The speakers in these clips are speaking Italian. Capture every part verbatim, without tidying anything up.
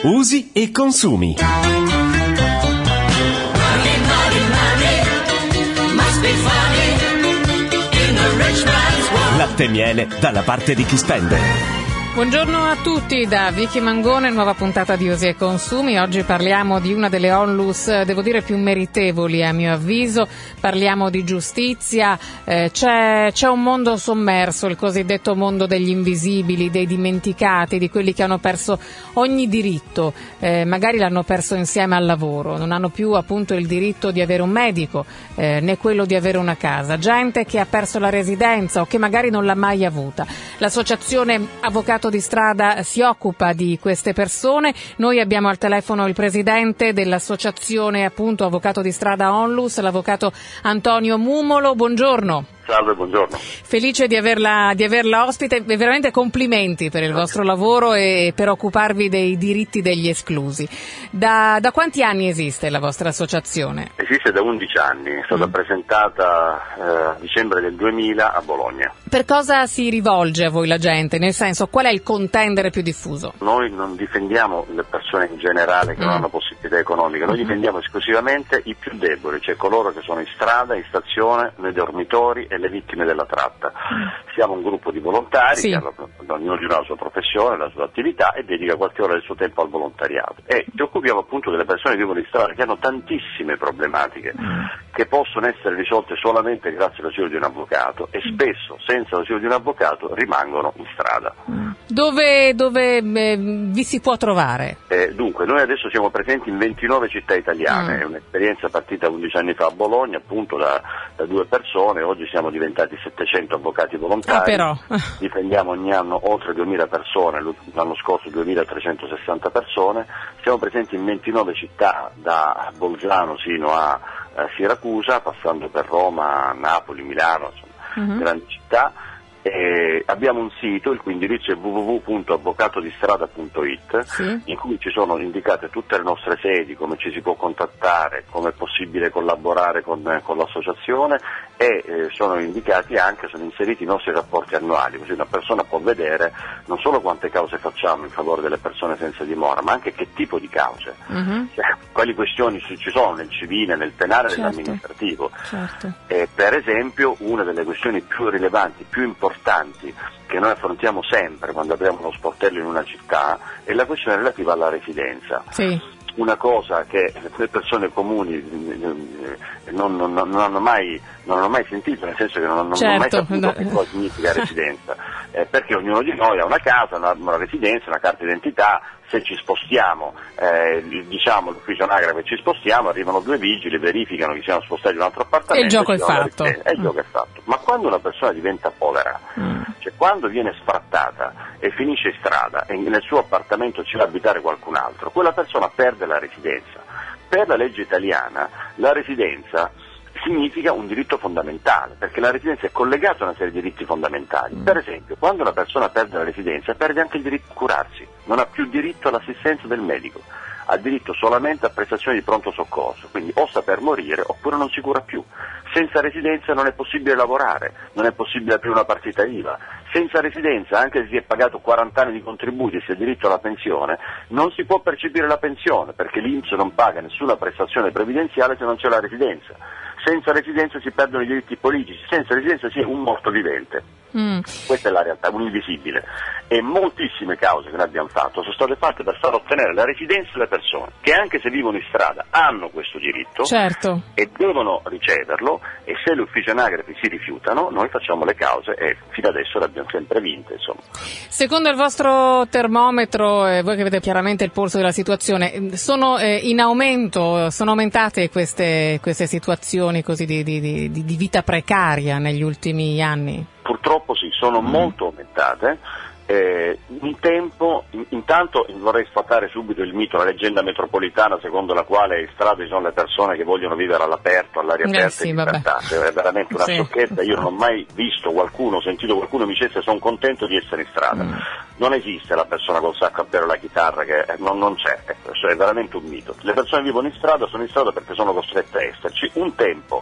Usi e consumi. Latte e miele dalla parte di chi spende. Buongiorno a tutti da Vicky Mangone, nuova puntata di Usi e Consumi. Oggi parliamo di una delle onlus, devo dire, più meritevoli a mio avviso. Parliamo di giustizia, eh, c'è, c'è un mondo sommerso, il cosiddetto mondo degli invisibili, dei dimenticati, di quelli che hanno perso ogni diritto, eh, magari l'hanno perso insieme al lavoro, non hanno più appunto il diritto di avere un medico, eh, né quello di avere una casa. Gente che ha perso la residenza o che magari non l'ha mai avuta. L'associazione Avvocati di Strada si occupa di queste persone. Noi abbiamo al telefono il presidente dell'associazione appunto Avvocato di Strada Onlus, l'avvocato Antonio Mumolo. Buongiorno. Salve, buongiorno. Felice di averla, di averla ospite e veramente complimenti per il vostro lavoro e per occuparvi dei diritti degli esclusi. Da, da quanti anni esiste la vostra associazione? Esiste da undici anni, è stata mm. presentata eh, a dicembre del duemila a Bologna. Per cosa si rivolge a voi la gente? Nel senso, qual è il contendere più diffuso? Noi non difendiamo le persone in generale che mm. non hanno possibilità economiche, noi mm-hmm. difendiamo esclusivamente i più deboli, cioè coloro che sono in strada, in stazione, nei dormitori e le vittime della tratta. Siamo un gruppo di volontari, sì. che hanno, ognuno di una la sua professione, la sua attività e dedica qualche ora del suo tempo al volontariato. E ci occupiamo appunto delle persone che vivono in strada, che hanno tantissime problematiche, mm. che possono essere risolte solamente grazie all'aiuto di un avvocato e spesso senza l'aiuto di un avvocato rimangono in strada. Dove, dove eh, vi si può trovare? Eh, dunque, noi adesso siamo presenti in ventinove città italiane, mm. è un'esperienza partita undici anni fa a Bologna, appunto da, da due persone, oggi siamo diventati settecento avvocati volontari, ah, però. difendiamo ogni anno oltre duemila persone, l'anno scorso duemilatrecentosessanta persone, siamo presenti in ventinove città, da Bolzano sino a eh, Siracusa, passando per Roma, Napoli, Milano, insomma, uh-huh. grandi città. E abbiamo un sito, il cui indirizzo è w w w punto avvocatodistrada punto i t, sì. in cui ci sono indicate tutte le nostre sedi, come ci si può contattare, come è possibile collaborare con, con l'associazione e eh, sono indicati anche, sono inseriti i nostri rapporti annuali, così una persona può vedere non solo quante cause facciamo in favore delle persone senza dimora, ma anche che tipo di cause, uh-huh. cioè, quali questioni ci sono nel civile, nel penale e certo. nell'amministrativo. Certo. Eh, per esempio, una delle questioni più rilevanti, più importanti che noi affrontiamo sempre quando apriamo uno sportello in una città è la questione relativa alla residenza. Sì. Una cosa che le persone comuni non, non, non, hanno, mai, non hanno mai sentito, nel senso che non hanno certo. mai capito no. che cosa significa residenza, eh, perché ognuno di noi ha una casa, una, una residenza, una carta d'identità. Se ci spostiamo, eh, diciamo l'ufficio anagrafe ci spostiamo, arrivano due vigili, verificano che siamo spostati in un altro appartamento. E il gioco è fatto. E il mm. gioco è fatto. Ma quando una persona diventa povera, mm. cioè quando viene sfrattata e finisce in strada e nel suo appartamento ci va a abitare qualcun altro, quella persona perde la residenza. Per la legge italiana la residenza significa un diritto fondamentale, perché la residenza è collegata a una serie di diritti fondamentali. Per esempio, quando una persona perde la residenza, perde anche il diritto a curarsi, non ha più diritto all'assistenza del medico, ha diritto solamente a prestazioni di pronto soccorso, quindi o sta per morire oppure non si cura più. Senza residenza non è possibile lavorare, non è possibile aprire una partita I V A. Senza residenza, anche se si è pagato quaranta anni di contributi e si ha diritto alla pensione, non si può percepire la pensione, perché l'I N P S non paga nessuna prestazione previdenziale se non c'è la residenza. Senza residenza si perdono i diritti politici, senza residenza si è un morto vivente. Mm. Questa è la realtà, un invisibile. E moltissime cause che noi abbiamo fatto sono state fatte per far ottenere la residenza alle persone, che anche se vivono in strada hanno questo diritto, certo. e devono riceverlo, e se le uffici anagrafi si rifiutano, noi facciamo le cause e fino adesso le abbiamo sempre vinte, insomma. Secondo il vostro termometro, eh, voi che avete chiaramente il polso della situazione, sono eh, in aumento, sono aumentate queste, queste situazioni così di, di, di, di vita precaria negli ultimi anni? Purtroppo sì, sono mm. molto aumentate. Eh, un tempo, in, intanto vorrei sfatare subito il mito, la leggenda metropolitana secondo la quale in strada ci sono le persone che vogliono vivere all'aperto, all'aria aperta, eh sì, e libertà. È veramente una sì. sciocchezza. Io non ho mai visto qualcuno, sentito qualcuno mi dicesse sono contento di essere in strada. Mm. Non esiste la persona col sacco a pelo e la chitarra, che eh, non, non c'è, ecco, è veramente un mito. Le persone che vivono in strada sono in strada perché sono costrette a esserci. Un tempo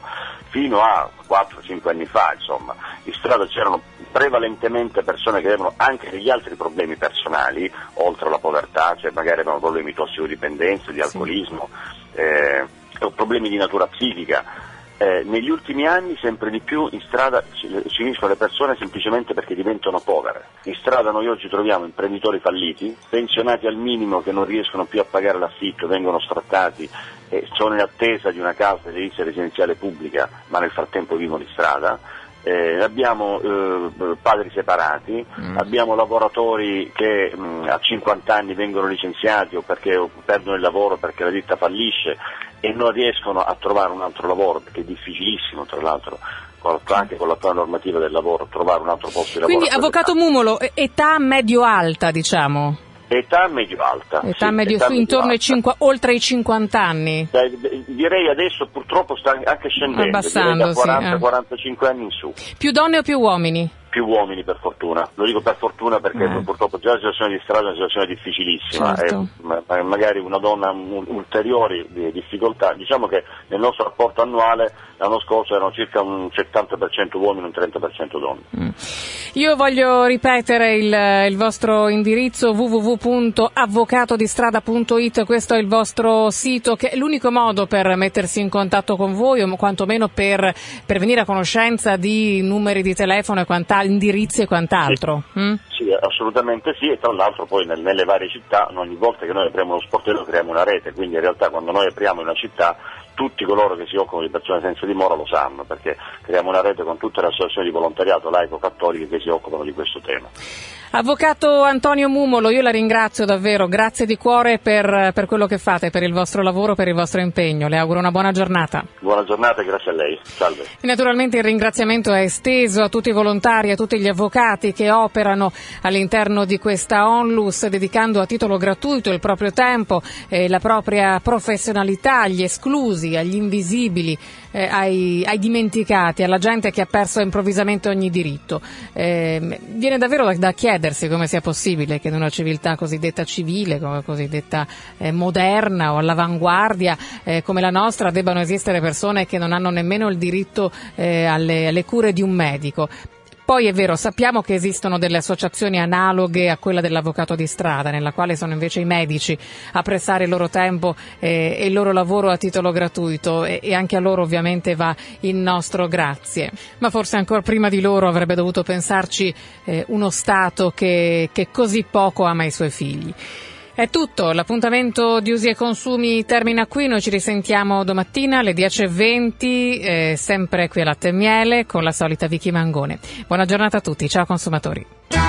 fino a quattro cinque anni fa, insomma, in strada c'erano prevalentemente persone che avevano anche degli altri problemi personali, oltre alla povertà, cioè magari avevano problemi di tossicodipendenza, di alcolismo, sì. eh, o problemi di natura psichica. Eh, negli ultimi anni sempre di più in strada ci, ci finiscono le persone semplicemente perché diventano povere. In strada noi oggi troviamo imprenditori falliti, pensionati al minimo che non riescono più a pagare l'affitto, vengono sfrattati e sono in attesa di una casa edilizia residenziale pubblica, ma nel frattempo vivono in strada. Eh, abbiamo eh, padri separati, mm. abbiamo lavoratori che mh, a cinquanta anni vengono licenziati o perché o perdono il lavoro perché la ditta fallisce e non riescono a trovare un altro lavoro, perché è difficilissimo tra l'altro anche con l'attuale normativa del lavoro trovare un altro posto di lavoro. Quindi avvocato Mumolo, età medio-alta diciamo? Età medio-alta. Età sì, medio età su intorno ai cinqu- oltre i cinquanta anni? Eh, direi adesso purtroppo sta anche scendendo, abbassando, da quaranta sì, eh. quarantacinque anni in su. Più donne o più uomini? Più uomini per fortuna, lo dico per fortuna perché eh. purtroppo già la situazione di strada è una situazione difficilissima, certo. e magari una donna un, ulteriori di difficoltà. Diciamo che nel nostro rapporto annuale l'anno scorso erano circa un settanta per cento uomini e un trenta per cento donne. Mm. Io voglio ripetere il, il vostro indirizzo w w w punto avvocatodistrada punto i t, questo è il vostro sito, che è l'unico modo per mettersi in contatto con voi o quantomeno per, per venire a conoscenza di numeri di telefono e quant'altro, indirizzi e quant'altro. Sì. Mm? Sì, assolutamente sì, e tra l'altro poi nel, nelle varie città ogni volta che noi apriamo uno sportello creiamo una rete, quindi in realtà quando noi apriamo una città tutti coloro che si occupano di persone senza dimora lo sanno, perché creiamo una rete con tutte le associazioni di volontariato laico-cattoliche che si occupano di questo tema. Avvocato Antonio Mumolo, io la ringrazio davvero, grazie di cuore per, per quello che fate, per il vostro lavoro, per il vostro impegno. Le auguro una buona giornata. Buona giornata e grazie a lei. Salve. E naturalmente il ringraziamento è esteso a tutti i volontari, a tutti gli avvocati che operano all'interno di questa Onlus, dedicando a titolo gratuito il proprio tempo e la propria professionalità agli esclusi, agli invisibili, eh, ai, ai dimenticati, alla gente che ha perso improvvisamente ogni diritto. Eh, viene davvero da, da chiedere come sia possibile che in una civiltà cosiddetta civile, cosiddetta eh, moderna o all'avanguardia eh, come la nostra debbano esistere persone che non hanno nemmeno il diritto eh, alle, alle cure di un medico. Poi è vero, sappiamo che esistono delle associazioni analoghe a quella dell'avvocato di strada, nella quale sono invece i medici a prestare il loro tempo eh, e il loro lavoro a titolo gratuito e, e anche a loro ovviamente va il nostro grazie. Ma forse ancora prima di loro avrebbe dovuto pensarci eh, uno Stato che, che così poco ama i suoi figli. È tutto, l'appuntamento di Usi e Consumi termina qui, noi ci risentiamo domattina alle dieci e venti, eh, sempre qui a Latte e Miele con la solita Vicky Mangone. Buona giornata a tutti, ciao consumatori.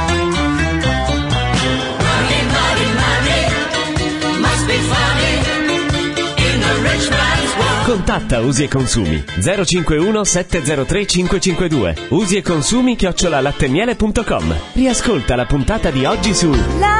Contatta Usi e Consumi zero cinque uno sette zero tre cinque cinque due, usi e consumi chiocciola lattemiele punto com. Riascolta la puntata di oggi su